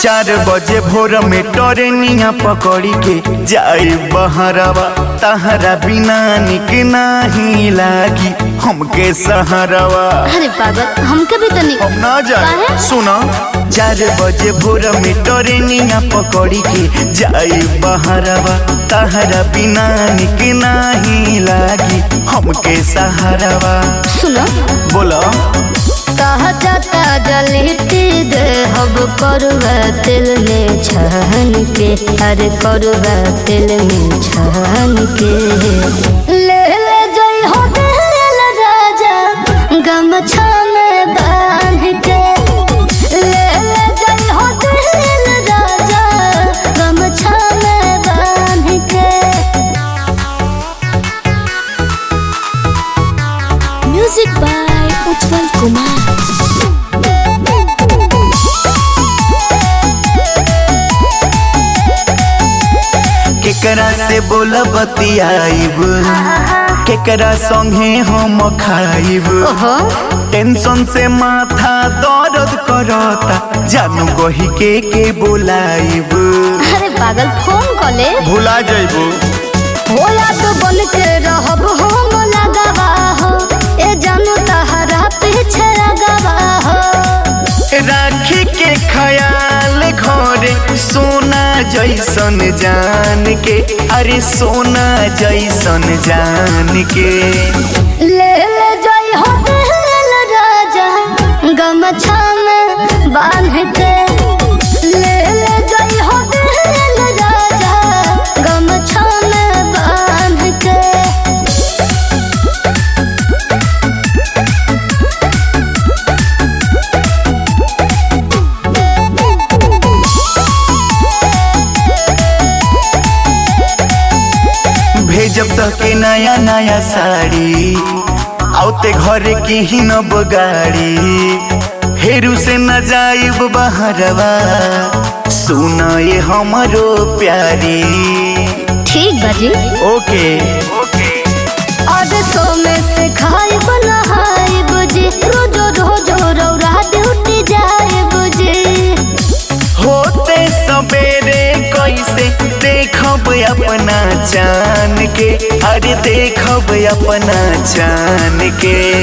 4 बजे भोर में टरेनिया पकड़ी के जाई बहरवा तहरा बिना निक नहीं लागी हमके सहारवा। अरे पागल हमके भी तो नहीं हम ना जाए सुना 4 बजे भोर में टरेनिया पकड़ी के जाई बहरवा तहरा बिना निक नहीं लागी हमके सहारवा। सुनो बोलो कहता जलती दे हब करुआ तेल में छान के, अरे करुआ तेल में छान के ले ले जई हो दिल राजा गमछा में बांध के, ले ले जई हो दिल राजा गमछा में बांध के। Music by Ujjwal Kumar. केकरा से बोला बतियाइब केकरा संगे हम खाइब टेंशन से माथा दर्द करता जानू कही के बुलाइब। अरे पागल फोन कॉले भुला जाइबो होला तो बन के रहब हम लगावा हो ए जानू तहरा पीछे लगावा हो। राखी के ख्याल घरे सोना जैसन जान के, अरे सोना जैसन जान के ले ले जई हो दिल राजा गमछा में बांध के, ले ले जई हो दिल राजा गमछा में बांध के। भेजब तक के नया नया साड़ी आउते घरे की ही न बगाड़ी हेरू से न जाइब बहरवा सुना ये हमारो प्यारी। ठीक बाजी ओके आज सो में से खाई बनाई बुझी रोज रोज रौरा ड्यूटी जाए बुझी होते सवेरे कैसे देखब अपना जान के, अरे देखब अपना जान के।